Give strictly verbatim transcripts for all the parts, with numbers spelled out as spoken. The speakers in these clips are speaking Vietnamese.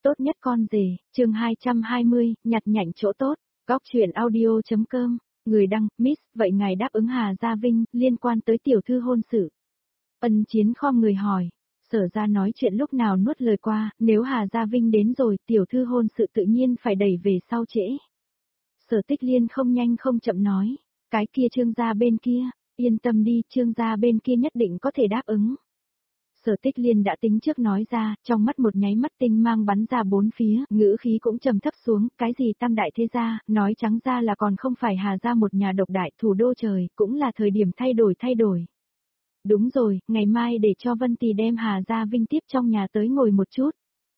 Tốt nhất con rể, chương hai trăm hai mươi, nhặt nhạnh chỗ tốt, góc truyện audio.com, người đăng, Miss, vậy ngài đáp ứng Hà Gia Vinh, liên quan tới tiểu thư hôn sự. Ân Chiến khom người hỏi, Sở ra nói chuyện lúc nào nuốt lời qua, nếu Hà Gia Vinh đến rồi, tiểu thư hôn sự tự nhiên phải đẩy về sau trễ. Sở Tích Liên không nhanh không chậm nói, cái kia Trương gia bên kia, yên tâm đi, Trương gia bên kia nhất định có thể đáp ứng. Sở Tích Liên đã tính trước nói ra, trong mắt một nháy mắt tinh mang bắn ra bốn phía, ngữ khí cũng trầm thấp xuống, cái gì tam đại thế gia, nói trắng ra là còn không phải Hà gia một nhà độc đại thủ đô trời, cũng là thời điểm thay đổi thay đổi. Đúng rồi, ngày mai để cho Vân Tì đem Hà Gia Vinh tiếp trong nhà tới ngồi một chút.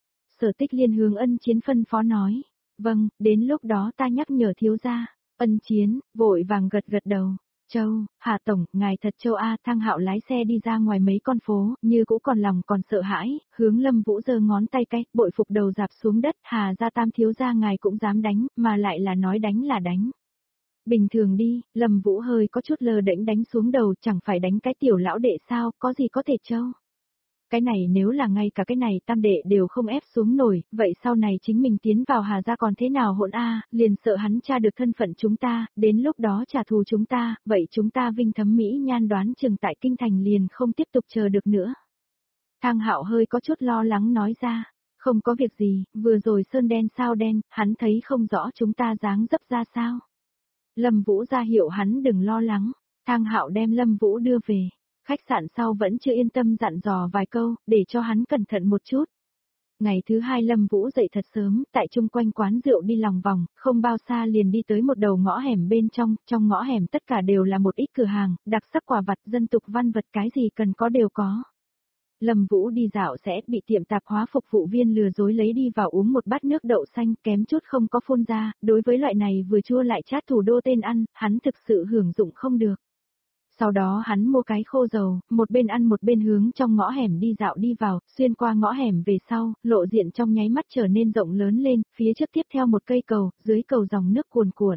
Sở Tích Liên hướng Ân Chiến phân phó nói, vâng, đến lúc đó ta nhắc nhở thiếu gia. Ân Chiến, vội vàng gật gật đầu. Châu, Hà Tổng, ngài thật châu A. Thang Hạo lái xe đi ra ngoài mấy con phố, như cũ còn lòng còn sợ hãi, hướng Lâm Vũ giơ ngón tay cái, bội phục đầu dạp xuống đất, Hà gia tam thiếu gia ngài cũng dám đánh, mà lại là nói đánh là đánh. Bình thường đi, Lâm Vũ hơi có chút lơ đễnh đánh xuống đầu, chẳng phải đánh cái tiểu lão đệ sao, có gì có thể châu. Cái này nếu là ngay cả cái này tam đệ đều không ép xuống nổi, vậy sau này chính mình tiến vào Hà gia còn thế nào hỗn a, liền sợ hắn tra được thân phận chúng ta, đến lúc đó trả thù chúng ta, vậy chúng ta Vinh thấm mỹ nhan đoán chừng tại kinh thành liền không tiếp tục chờ được nữa. Thang Hạo hơi có chút lo lắng nói ra, không có việc gì, vừa rồi sơn đen sao đen, hắn thấy không rõ chúng ta dáng dấp ra sao. Lâm Vũ ra hiệu hắn đừng lo lắng, Thang Hạo đem Lâm Vũ đưa về. Khách sạn sau vẫn chưa yên tâm dặn dò vài câu, để cho hắn cẩn thận một chút. Ngày thứ hai Lâm Vũ dậy thật sớm, tại chung quanh quán rượu đi lòng vòng, không bao xa liền đi tới một đầu ngõ hẻm bên trong, trong ngõ hẻm tất cả đều là một ít cửa hàng, đặc sắc quà vặt dân tục văn vật cái gì cần có đều có. Lâm Vũ đi dạo sẽ bị tiệm tạp hóa phục vụ viên lừa dối lấy đi vào uống một bát nước đậu xanh kém chút không có phun ra, đối với loại này vừa chua lại chát thủ đô tên ăn, hắn thực sự hưởng dụng không được. Sau đó hắn mua cái khô dầu, một bên ăn một bên hướng trong ngõ hẻm đi dạo đi vào, xuyên qua ngõ hẻm về sau, lộ diện trong nháy mắt trở nên rộng lớn lên, phía trước tiếp theo một cây cầu, dưới cầu dòng nước cuồn cuộn.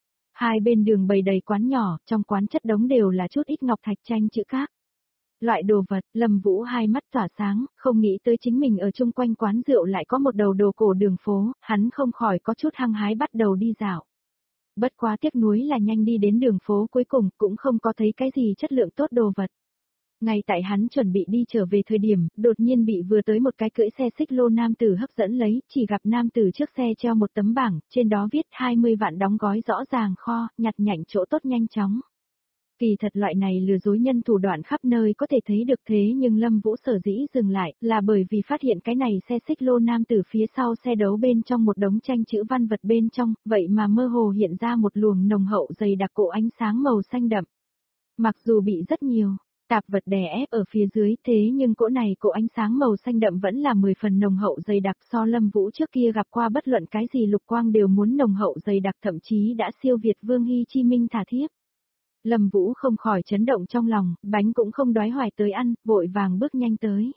Hai bên đường bày đầy quán nhỏ, trong quán chất đống đều là chút ít ngọc thạch tranh chữ các. Loại đồ vật, Lâm Vũ hai mắt tỏa sáng, không nghĩ tới chính mình ở chung quanh quán rượu lại có một đầu đồ cổ đường phố, hắn không khỏi có chút hăng hái bắt đầu đi dạo. Bất quá tiếc nuối là nhanh đi đến đường phố cuối cùng cũng không có thấy cái gì chất lượng tốt đồ vật. Ngay tại hắn chuẩn bị đi trở về thời điểm, đột nhiên bị vừa tới một cái cưỡi xe xích lô nam tử hấp dẫn lấy, chỉ gặp nam tử trước xe treo một tấm bảng, trên đó viết hai mươi vạn đóng gói rõ ràng kho, nhặt nhạnh chỗ tốt nhanh chóng. Kỳ thật loại này lừa dối nhân thủ đoạn khắp nơi có thể thấy được thế nhưng Lâm Vũ sở dĩ dừng lại là bởi vì phát hiện cái này xe xích lô nam từ phía sau xe đấu bên trong một đống tranh chữ văn vật bên trong, vậy mà mơ hồ hiện ra một luồng nồng hậu dày đặc cỗ ánh sáng màu xanh đậm. Mặc dù bị rất nhiều tạp vật đè ép ở phía dưới thế nhưng cỗ này cỗ ánh sáng màu xanh đậm vẫn là mười phần nồng hậu dày đặc so Lâm Vũ trước kia gặp qua bất luận cái gì lục quang đều muốn nồng hậu dày đặc thậm chí đã siêu việt Vương Hy Chi Minh thả thiếp. Lâm Vũ không khỏi chấn động trong lòng, bánh cũng không đói hoài tới ăn, vội vàng bước nhanh tới.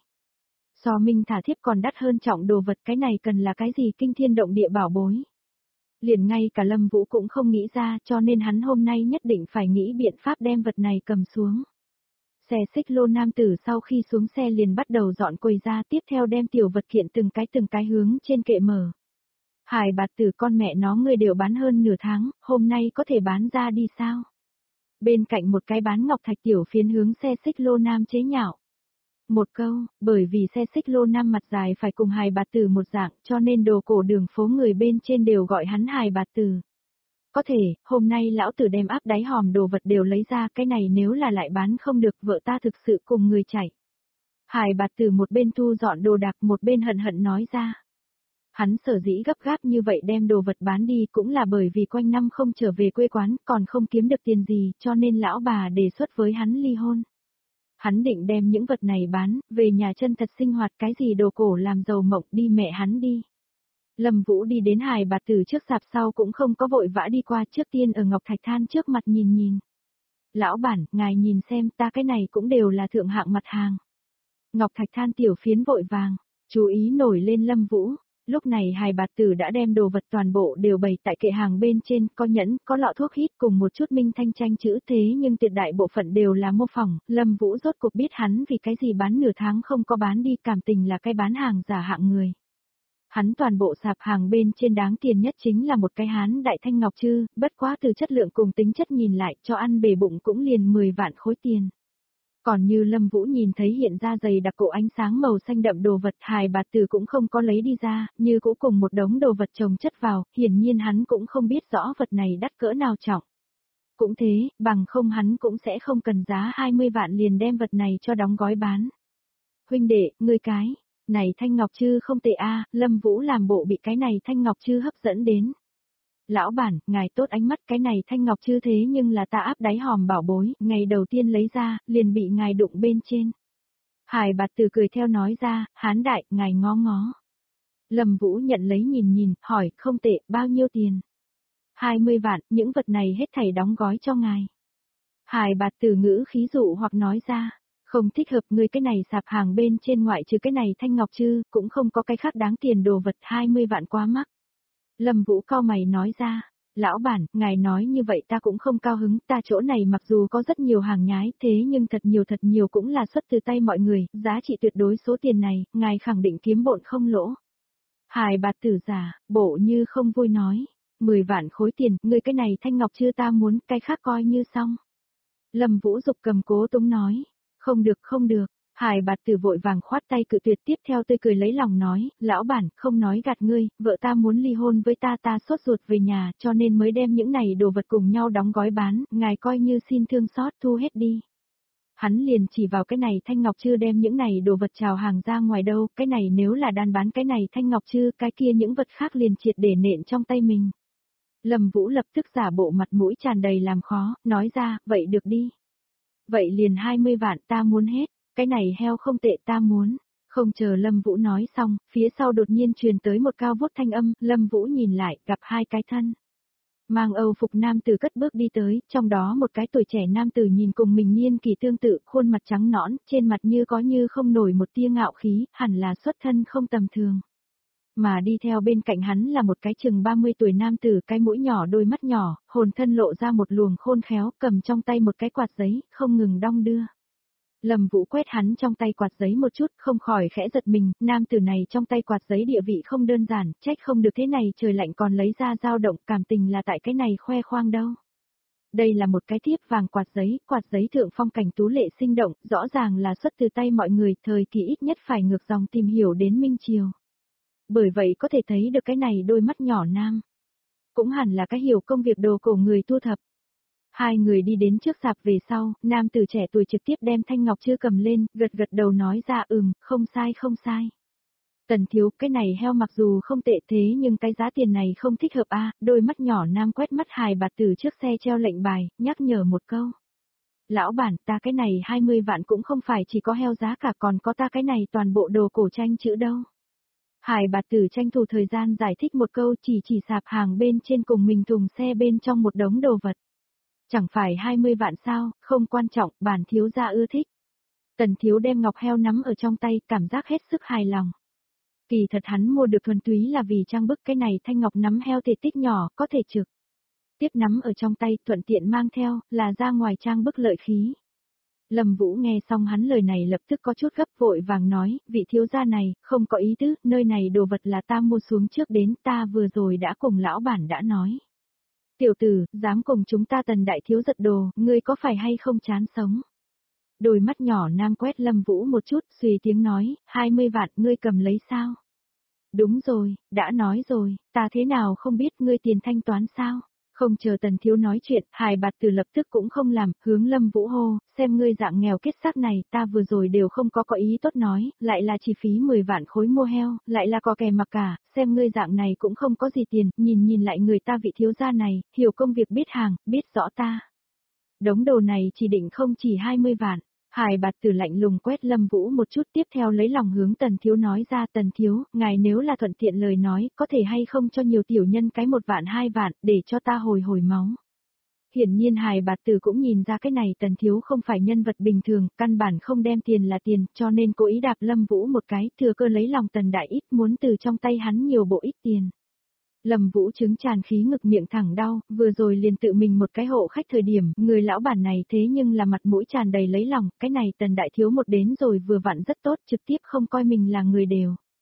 So Minh thả thiếp còn đắt hơn trọng đồ vật cái này cần là cái gì kinh thiên động địa bảo bối. Liền ngay cả Lâm Vũ cũng không nghĩ ra cho nên hắn hôm nay nhất định phải nghĩ biện pháp đem vật này cầm xuống. Xe xích lô nam tử sau khi xuống xe liền bắt đầu dọn quầy ra tiếp theo đem tiểu vật kiện từng cái từng cái hướng trên kệ mở. Hải bạt tử con mẹ nó người đều bán hơn nửa tháng, hôm nay có thể bán ra đi sao? Bên cạnh một cái bán ngọc thạch tiểu phiến hướng xe xích lô nam chế nhạo. Một câu, bởi vì xe xích lô nam mặt dài phải cùng hài bạt tử một dạng cho nên đồ cổ đường phố người bên trên đều gọi hắn hài bạt tử. Có thể, hôm nay lão tử đem áp đáy hòm đồ vật đều lấy ra cái này nếu là lại bán không được vợ ta thực sự cùng người chạy. Hài bạt tử một bên thu dọn đồ đạc một bên hận hận nói ra. Hắn sở dĩ gấp gáp như vậy đem đồ vật bán đi cũng là bởi vì quanh năm không trở về quê quán còn không kiếm được tiền gì cho nên lão bà đề xuất với hắn ly hôn. Hắn định đem những vật này bán, về nhà chân thật sinh hoạt cái gì đồ cổ làm giàu mộng đi mẹ hắn đi. Lâm Vũ đi đến hài bạt tử trước sạp sau cũng không có vội vã đi qua trước tiên ở ngọc thạch than trước mặt nhìn nhìn. Lão bản, ngài nhìn xem ta cái này cũng đều là thượng hạng mặt hàng. Ngọc thạch than tiểu phiến vội vàng, chú ý nổi lên Lâm Vũ. Lúc này hài bạt tử đã đem đồ vật toàn bộ đều bày tại kệ hàng bên trên, có nhẫn, có lọ thuốc hít cùng một chút minh thanh tranh chữ thế nhưng tuyệt đại bộ phận đều là mô phỏng, Lâm Vũ rốt cuộc biết hắn vì cái gì bán nửa tháng không có bán đi cảm tình là cái bán hàng giả hạng người. Hắn toàn bộ sạp hàng bên trên đáng tiền nhất chính là một cái hán đại thanh ngọc trư, bất quá từ chất lượng cùng tính chất nhìn lại cho ăn bể bụng cũng liền mười vạn khối tiền. Còn như Lâm Vũ nhìn thấy hiện ra dày đặc cổ ánh sáng màu xanh đậm đồ vật hài bạt tử cũng không có lấy đi ra, như cũng cùng một đống đồ vật chồng chất vào, hiển nhiên hắn cũng không biết rõ vật này đắt cỡ nào trọng. Cũng thế, bằng không hắn cũng sẽ không cần giá hai mươi vạn liền đem vật này cho đóng gói bán. Huynh đệ, ngươi cái, này thanh ngọc trư không tệ a, Lâm Vũ làm bộ bị cái này thanh ngọc trư hấp dẫn đến. Lão bản, ngài tốt ánh mắt cái này thanh ngọc trư thế nhưng là ta áp đáy hòm bảo bối, ngày đầu tiên lấy ra, liền bị ngài đụng bên trên. Hải bạt tử cười theo nói ra, hán đại, ngài ngó ngó. Lâm Vũ nhận lấy nhìn nhìn, hỏi, không tệ, bao nhiêu tiền? hai mươi vạn, những vật này hết thảy đóng gói cho ngài. Hải bạt tử ngữ khí dụ hoặc nói ra, không thích hợp ngươi cái này sạp hàng bên trên ngoại trừ cái này thanh ngọc trư, cũng không có cái khác đáng tiền đồ vật hai mươi vạn quá mắc. Lâm Vũ cau mày nói ra, lão bản, ngài nói như vậy ta cũng không cao hứng, ta chỗ này mặc dù có rất nhiều hàng nhái thế nhưng thật nhiều thật nhiều cũng là xuất từ tay mọi người, giá trị tuyệt đối số tiền này, ngài khẳng định kiếm bộn không lỗ. Hải bạt tử giả, bộ như không vui nói, mười vạn khối tiền, người cái này thanh ngọc chưa ta muốn, cái khác coi như xong. Lâm Vũ dục cầm cố túng nói, không được không được. Hải bạt tử vội vàng khoát tay cự tuyệt tiếp theo tươi cười lấy lòng nói, lão bản, không nói gạt ngươi, vợ ta muốn ly hôn với ta ta sốt ruột về nhà cho nên mới đem những này đồ vật cùng nhau đóng gói bán, ngài coi như xin thương xót thu hết đi. Hắn liền chỉ vào cái này thanh ngọc chưa đem những này đồ vật chào hàng ra ngoài đâu, cái này nếu là đan bán cái này thanh ngọc chưa, cái kia những vật khác liền triệt để nện trong tay mình. Lâm Vũ lập tức giả bộ mặt mũi tràn đầy làm khó, nói ra, vậy được đi. Vậy liền hai mươi vạn ta muốn hết. Cái này heo không tệ ta muốn. Không chờ Lâm Vũ nói xong, phía sau đột nhiên truyền tới một cao vút thanh âm, Lâm Vũ nhìn lại, gặp hai cái thân. Mang Âu phục nam tử cất bước đi tới, trong đó một cái tuổi trẻ nam tử nhìn cùng mình niên kỳ tương tự, khuôn mặt trắng nõn, trên mặt như có như không nổi một tia ngạo khí, hẳn là xuất thân không tầm thường. Mà đi theo bên cạnh hắn là một cái chừng ba mươi tuổi nam tử, cái mũi nhỏ đôi mắt nhỏ, hồn thân lộ ra một luồng khôn khéo, cầm trong tay một cái quạt giấy, không ngừng đong đưa. Lâm Vũ quét hắn trong tay quạt giấy một chút, không khỏi khẽ giật mình, nam tử này trong tay quạt giấy địa vị không đơn giản, trách không được thế này trời lạnh còn lấy ra dao động, cảm tình là tại cái này khoe khoang đâu. Đây là một cái thiếp vàng quạt giấy, quạt giấy thượng phong cảnh tú lệ sinh động, rõ ràng là xuất từ tay mọi người, thời kỳ ít nhất phải ngược dòng tìm hiểu đến Minh Triều. Bởi vậy có thể thấy được cái này đôi mắt nhỏ nam. Cũng hẳn là cái hiểu công việc đồ cổ người thu thập. Hai người đi đến trước sạp về sau, nam tử trẻ tuổi trực tiếp đem thanh ngọc chưa cầm lên, gật gật đầu nói ra ừm, không sai không sai. Tần thiếu, cái này heo mặc dù không tệ thế nhưng cái giá tiền này không thích hợp a. Đôi mắt nhỏ nam quét mắt Hải bạt tử trước xe treo lệnh bài, nhắc nhở một câu. Lão bản, ta cái này hai mươi vạn cũng không phải chỉ có heo giá cả còn có ta cái này toàn bộ đồ cổ tranh chữ đâu. Hải bạt tử tranh thủ thời gian giải thích một câu chỉ chỉ sạp hàng bên trên cùng mình thùng xe bên trong một đống đồ vật. Chẳng phải hai mươi vạn sao, không quan trọng, bản thiếu gia ưa thích. Tần thiếu đem ngọc heo nắm ở trong tay, cảm giác hết sức hài lòng. Kỳ thật hắn mua được thuần túy là vì trang bức cái này thanh ngọc nắm heo thể tích nhỏ, có thể trực. Tiếp nắm ở trong tay, thuận tiện mang theo, là ra ngoài trang bức lợi khí. Lâm Vũ nghe xong hắn lời này lập tức có chút gấp vội vàng nói, vị thiếu gia này, không có ý tứ, nơi này đồ vật là ta mua xuống trước đến, ta vừa rồi đã cùng lão bản đã nói. Tiểu tử, dám cùng chúng ta Tần đại thiếu giật đồ, ngươi có phải hay không chán sống? Đôi mắt nhỏ nam quét Lâm Vũ một chút, suy tiếng nói, hai mươi vạn ngươi cầm lấy sao? Đúng rồi, đã nói rồi, ta thế nào không biết ngươi tiền thanh toán sao? Không chờ Tần thiếu nói chuyện, Hải bạt tử lập tức cũng không làm, hướng Lâm Vũ hô, xem ngươi dạng nghèo kết xác này, ta vừa rồi đều không có có ý tốt nói, lại là chi phí mười vạn khối mua heo, lại là có kè mặc cả, xem ngươi dạng này cũng không có gì tiền, nhìn nhìn lại người ta vị thiếu gia này, hiểu công việc biết hàng, biết rõ ta. Đống đồ này chỉ định không chỉ hai mươi vạn. Hải bạt tử lạnh lùng quét Lâm Vũ một chút tiếp theo lấy lòng hướng Tần thiếu nói ra Tần thiếu, ngài nếu là thuận tiện lời nói, có thể hay không cho nhiều tiểu nhân cái một vạn hai vạn, để cho ta hồi hồi máu. Hiển nhiên Hải bạt tử cũng nhìn ra cái này Tần thiếu không phải nhân vật bình thường, căn bản không đem tiền là tiền, cho nên cố ý đạp Lâm Vũ một cái, thừa cơ lấy lòng Tần đại ít muốn từ trong tay hắn nhiều bộ ít tiền. Lâm Vũ chứng tràn khí ngực miệng thẳng đau, vừa rồi liền tự mình một cái hộ khách thời điểm, người lão bản này thế nhưng là mặt mũi tràn đầy lấy lòng, cái này Tần đại thiếu một đến rồi vừa vặn rất tốt, trực tiếp không coi mình là người đều.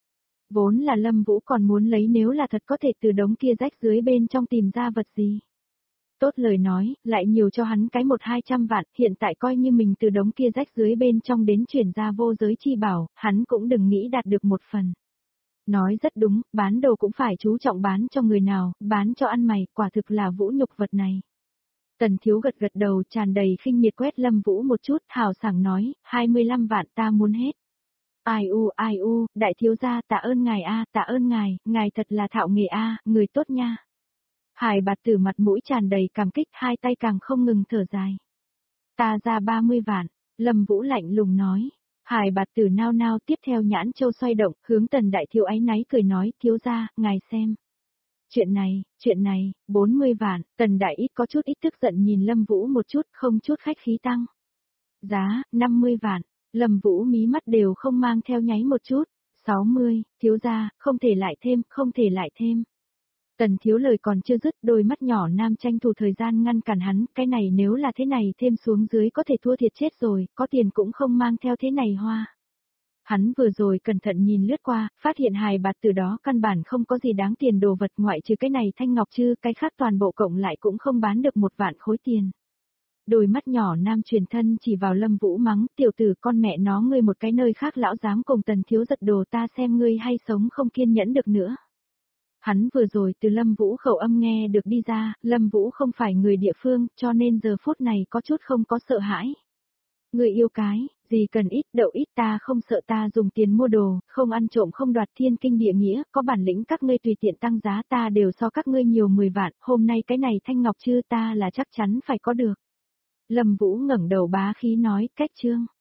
Vốn là Lâm Vũ còn muốn lấy nếu là thật có thể từ đống kia rách dưới bên trong tìm ra vật gì. Tốt lời nói, lại nhiều cho hắn cái một hai trăm vạn, hiện tại coi như mình từ đống kia rách dưới bên trong đến chuyển ra vô giới chi bảo, hắn cũng đừng nghĩ đạt được một phần. Nói rất đúng, bán đồ cũng phải chú trọng bán cho người nào, bán cho ăn mày, quả thực là vũ nhục vật này. Tần Thiếu gật gật đầu tràn đầy khinh miệt quét Lâm Vũ một chút, hào sảng nói, hai mươi lăm vạn ta muốn hết. Ai u ai u, đại thiếu gia tạ ơn ngài a, tạ ơn ngài, ngài thật là thạo nghề a, người tốt nha. Hải Bạt Tử mặt mũi tràn đầy cảm kích, hai tay càng không ngừng thở dài. Ta ra ba mươi vạn, Lâm Vũ lạnh lùng nói. Hải Bạt Tử nao nao tiếp theo nhãn châu xoay động, hướng Tần đại thiếu áy náy cười nói, thiếu gia, ngài xem. Chuyện này, chuyện này, bốn mươi vạn, Tần đại ít có chút ít tức giận nhìn Lâm Vũ một chút, không chút khách khí tăng. Giá, năm mươi vạn, Lâm Vũ mí mắt đều không mang theo nháy một chút, sáu mươi, thiếu gia, không thể lại thêm, không thể lại thêm. Tần Thiếu lời còn chưa dứt, đôi mắt nhỏ nam tranh thủ thời gian ngăn cản hắn, cái này nếu là thế này thêm xuống dưới có thể thua thiệt chết rồi, có tiền cũng không mang theo thế này hoa. Hắn vừa rồi cẩn thận nhìn lướt qua, phát hiện Hải Bạt Tử đó căn bản không có gì đáng tiền đồ vật ngoại trừ cái này thanh ngọc chư, cái khác toàn bộ cộng lại cũng không bán được một vạn khối tiền. Đôi mắt nhỏ nam truyền thân chỉ vào Lâm Vũ mắng, tiểu tử con mẹ nó ngươi một cái nơi khác lão dám cùng Tần Thiếu giật đồ ta xem ngươi hay sống không kiên nhẫn được nữa. Hắn vừa rồi từ Lâm Vũ khẩu âm nghe được đi ra, Lâm Vũ không phải người địa phương, cho nên giờ phút này có chút không có sợ hãi. Người yêu cái, gì cần ít đậu ít ta không sợ ta dùng tiền mua đồ, không ăn trộm không đoạt thiên kinh địa nghĩa, có bản lĩnh các ngươi tùy tiện tăng giá ta đều so các ngươi nhiều mười vạn, hôm nay cái này thanh ngọc chư ta là chắc chắn phải có được. Lâm Vũ ngẩng đầu bá khí nói, cách trương.